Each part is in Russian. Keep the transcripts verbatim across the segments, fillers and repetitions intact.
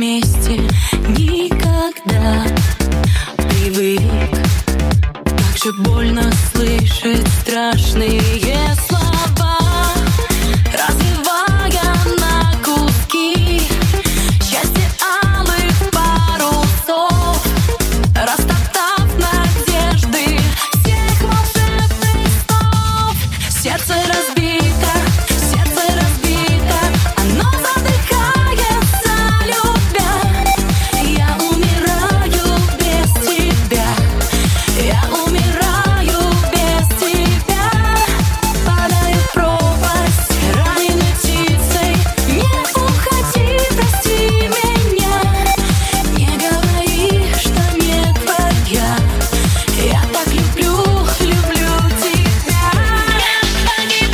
вместе никогда. Привык, как же больно слышать страшные слова, разрывая на куски счастье алых парусов, растоптав надежды всех волшебных снов. Сердце разбито, сердце разбито, оно задыхается, любя. Я умираю без тебя, я умираю без тебя. Падаю в пропасть раненой птицей. Не уходи, прости меня, не говори, что не твоя. Я так люблю, люблю тебя. Я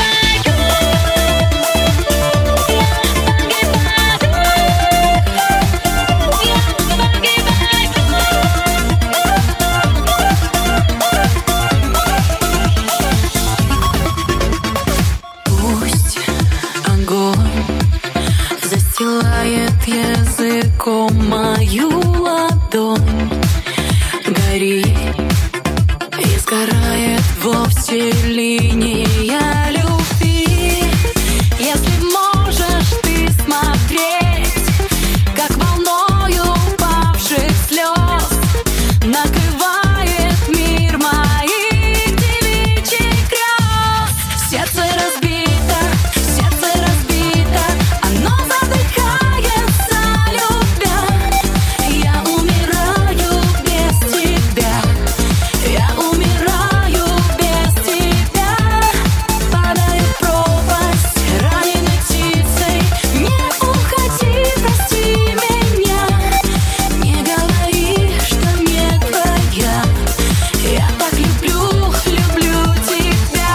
Пусть огонь застилает языком мою ладонь, горит и сгорает вовсе линия любви. Если можешь ты смотреть, как волною упавших слез накрывает мир моих девичьих грез. Сердце разбито, сердце разбито, оно задыхается, любя. Я умираю без тебя, я умираю без тебя. Падаю в пропасть раненой птицей. Не уходи, прости меня, не говори, что не твоя. Я так люблю, люблю тебя.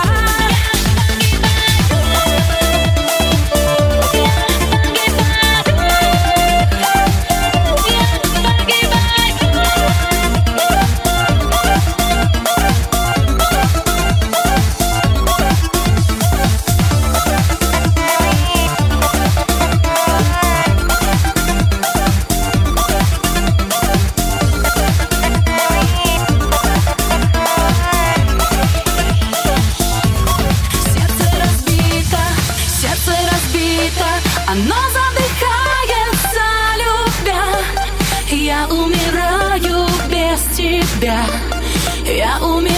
Сердце разбито, сердце разбито, оно задыхается, любя. Я умираю без тебя, я умираю.